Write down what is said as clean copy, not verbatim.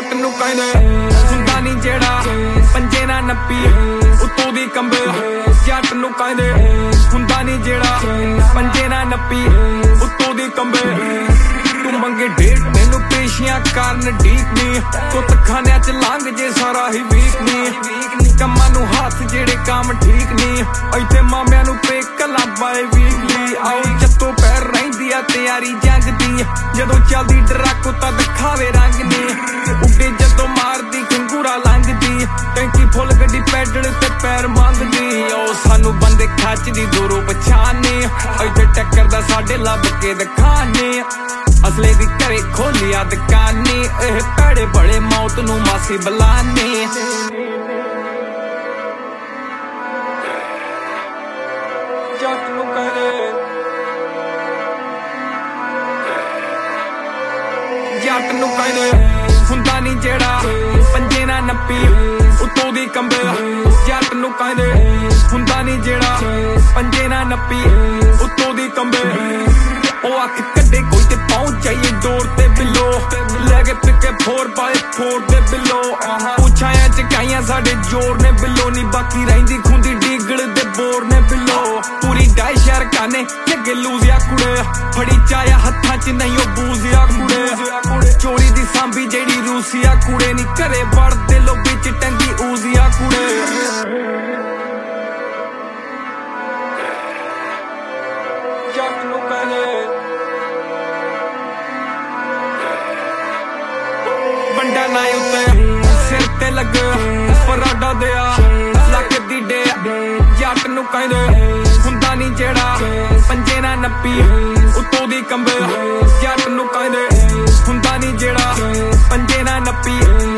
जट नूं कहंदे हुंदा नी जेड़ा पंजे ना नप्पी उत्तों दी कंबे जट नूं कहंदे हुंदा नी जेड़ा पंजे ना नप्पी उत्तों दी कंबे तू मंगे डेट मैनू पेशियां करन ठीक नी कुत खाने च लंघ जे सारा ही वीक नी कम्मां नूं हाथ जेड़े काम ठीक नी इत्थे मामियां नूं पे कला बाए वीकली आओ जत्तों पैर रहिंदी आ तैयारी जंग दी जदों चलदी डराको तां दिखावे रंग नी उड्डे जदों मारदी खंगूरा लंघदी टैंकी फुल गड्डी पैडल ते पैर मंगदी ओ सानू बंदे खचदी दूरों पछाने इत्थे टक्कर दा साडे लभ के दिखाने असले दी घरे खोलिया दुकाने एह भैड़े बड़े मौत नूं मासी बुलाने जट नूं कहंदे जट नूं कहंदे हुंदा नी जेड़ा पंजे ना नप्पी उत्तों दी कंबे जट नूं कहंदे हुंदा नी जेड़ा पंजे ना नप्पी उत्तों दी कंबे ओ अख कड्डे कोई ते पहुंच जाइए डोर ते बिलो लगे पिके 4x4 दे बिलो पूछाया चकाइयां साडे जोर ने बिलो नी बाकी रहिंदी खुंदी डीगल दे बोर ने बिलो पूरी डाई शहर काने लगे लूजिया कुड़े फड़ी चाया हत्थां च नहीं ओ बूजिया कुड़े चोरी दी सांभी जेड़ी रूसिया कुड़े नी घरे वड़दे लो बिच टंगी ऊजिया कुड़े जट नूं कहंदे बंडा ना उत्ते सिर ते लग पराडा दिया लक दी डे जट नूं कहंदे हुंदा नी जेड़ा पंजे ना नप्पी उत्तों दी कंबे जट नूं कहंदे हुंदा नी जेड़ा पंजे ना नप्पी